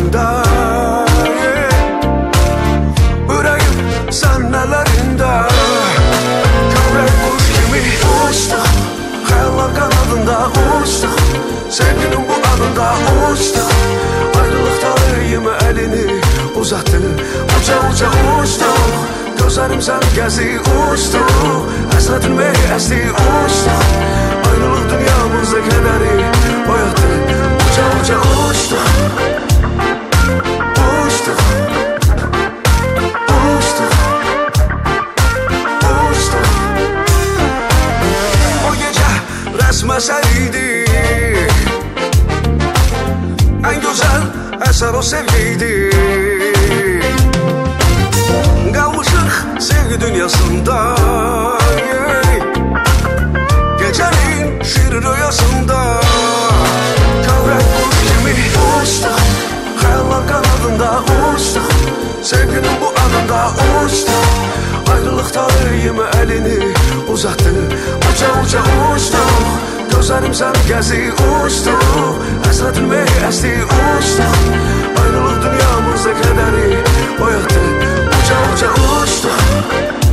yanlarında, yüreğim sennelerinde. Kövrek kuş gibi uçtuk, hayallar kanadında uçtuk, sevginin bu anında uçtuk. Ayrılık talihime elini uzattı, uca uca uçtuk. Gözlerim sen gezi uçtu, hasretin mehi esti uçtu. Ayrılık dünyamızda kederi boyattı, uca uca uçtu. Uçtu, uçtu, uçtu. O gece resmeseydi, en güzel eser o sevgiydi. Kalmışık sevgi dünyasında, gecenin şirin rüyasında. Kövrek kuş gibi uçtuk, hayallar kanadında uçtuk, sevginin bu anında uçtuk. Ayrılık talihime elini uzattı, uca uca uçtuk. Gözlerim sen gezi uçtu, hasretin mehi esti uçtuk. Ayrılık dünyamızda kederi boyattı, uca uca uçtuk.